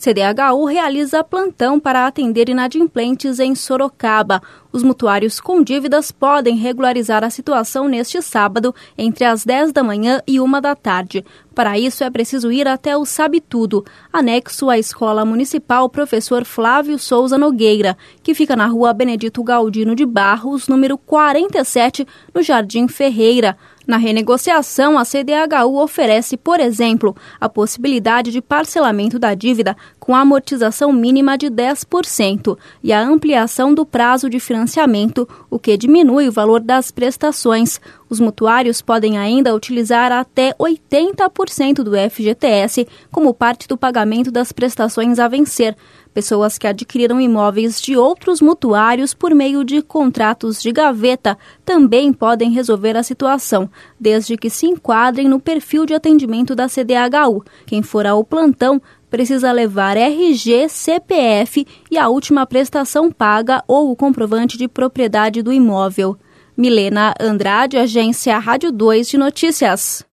CDHU realiza plantão para atender inadimplentes em Sorocaba. Os mutuários com dívidas podem regularizar a situação neste sábado, entre as 10 da manhã e 1 da tarde. Para isso, é preciso ir até o Sabe Tudo, anexo à Escola Municipal Professor Flávio Souza Nogueira, que fica na Rua Benedito Galdino de Barros, número 47, no Jardim Ferreira. Na renegociação, a CDHU oferece, por exemplo, a possibilidade de parcelamento da dívida com amortização mínima de 10% e a ampliação do prazo de financiamento, o que diminui o valor das prestações. Os mutuários podem ainda utilizar até 80% do FGTS como parte do pagamento das prestações a vencer. Pessoas que adquiriram imóveis de outros mutuários por meio de contratos de gaveta também podem resolver a situação, desde que se enquadrem no perfil de atendimento da CDHU. Quem for ao plantão precisa levar RG, CPF e a última prestação paga ou o comprovante de propriedade do imóvel. Milena Andrade, Agência Rádio 2 de Notícias.